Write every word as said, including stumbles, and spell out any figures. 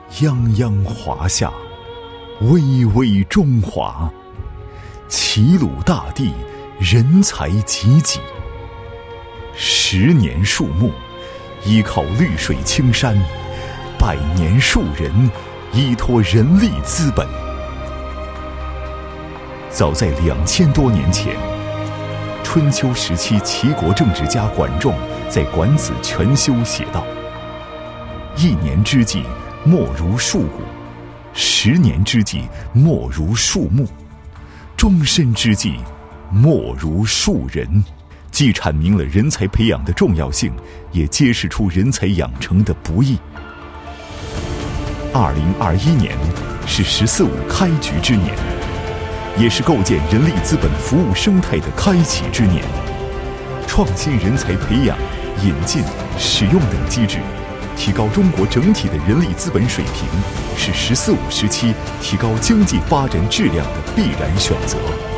泱泱华夏，巍巍中华。齐鲁大地，人才济济。十年树木，依靠绿水青山；百年树人，依托人力资本。早在两千多年前，春秋时期齐国政治家管仲在《管子·全修》写道：“一年之计，莫如树谷；十年之计，莫如树木；终身之计，莫如树人。”既阐明了人才培养的重要性，也揭示出人才养成的不易。二零二一年是“十四五”开局之年，也是构建人力资本服务生态的开启之年。创新人才培养、引进、使用等机制，提高中国整体的人力资本水平，是“十四五”时期提高经济发展质量的必然选择。